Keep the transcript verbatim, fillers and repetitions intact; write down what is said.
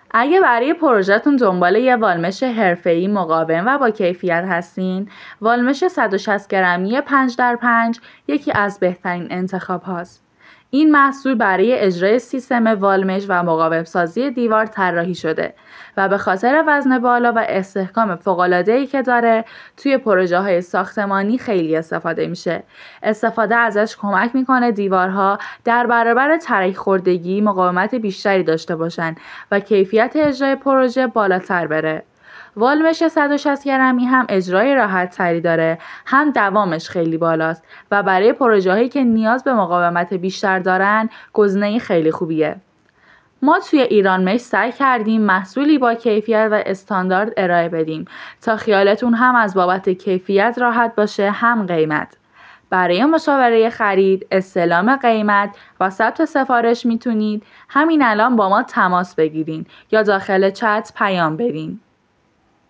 اگه برای پروژه‌تون دنبال یه والمش حرفه‌ای مقاوم و با کیفیت هستین، والمش صد و شصت گرمی پنج در پنج یکی از بهترین انتخاب هاست. این محصول برای اجرای سیستم والمش و مقاوم سازی دیوار طراحی شده و به خاطر وزن بالا و استحکام فوق‌العاده‌ای که داره توی پروژه‌های ساختمانی خیلی استفاده میشه. استفاده ازش کمک میکنه دیوارها در برابر ترک خوردگی مقاومت بیشتری داشته باشن و کیفیت اجرای پروژه بالاتر بره. والمش صد و شصت گرمی هم اجرای راحت تری داره، هم دوامش خیلی بالاست و برای پروژه هایی که نیاز به مقاومت بیشتر دارن گزینه خیلی خوبیه. ما توی ایران مش سعی کردیم محصولی با کیفیت و استاندارد ارائه بدیم تا خیالتون هم از بابت کیفیت راحت باشه هم قیمت. برای مشاوره خرید، استلام قیمت و ثبت سفارش میتونید همین الان با ما تماس بگیرین یا داخل چت پیام بدین.